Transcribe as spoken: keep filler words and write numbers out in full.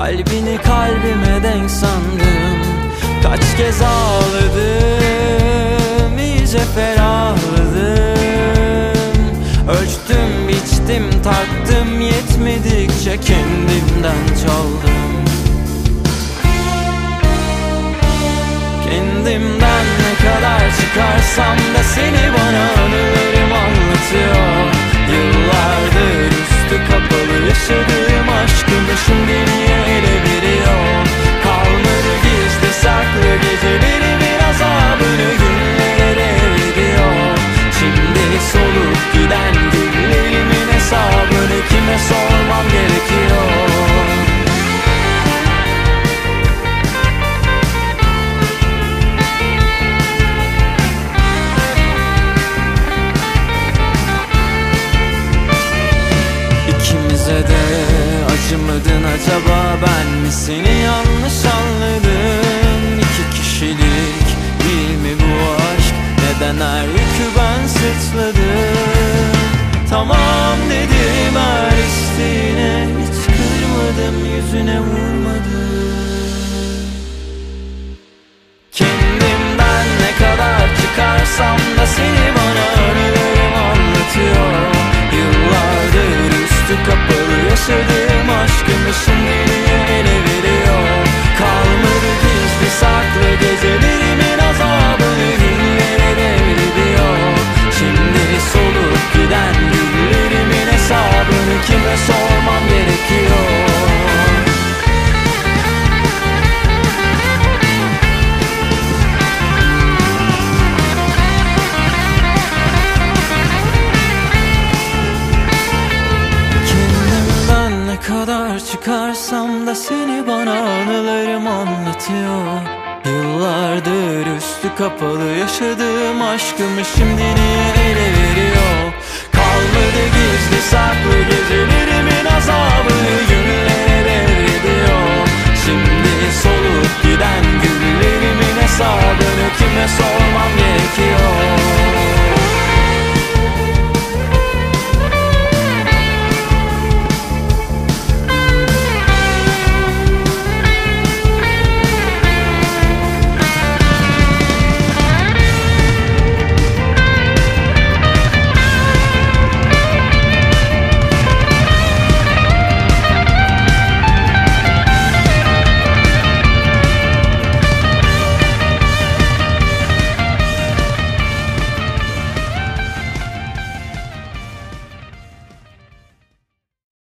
Kalbini kalbime denk sandım. Kaç kez ağladım, iyice ferahladım. Ölçtüm, biçtim, tarttım, yetmedikçe kendimden çaldım. Kendimden ne kadar çıkarsam da seni bana anılarım anlatıyor. Yıllardır üstü kapalı yaşadığım aşkımı şimdi niye ele veriyor? Kalmadı gizli saklı gecelerimin azabını günlere deviriyor. Şimdi solup giden güllerimin hesabını kime sormam gerekiyor? Acımadın acaba, ben mi seni yanlış anladım? İki kişilik değil mi bu aşk? Neden her yükü ben sırtladım? Tamam dedim her isteğine, hiç kırmadım, yüzüne vurmadım. Kendimden ne kadar çıkarsam da seni bana anılarım anlatıyor. Yıllardır üstü kapalı yaşadığım aşkımı şimdi niye ele veriyor? Kalmadı gizli saklı gecelerimin azabını günlere devrediyor. Şimdi solup giden güllerimin hesabını kime sormam gerekiyor? Ne kadar çıkarsam da seni bana anılarım anlatıyor. Yıllardır üstü kapalı yaşadığım aşkımı şimdi niye ele veriyor? Kalmadı gizli saklı gecelerimin azabını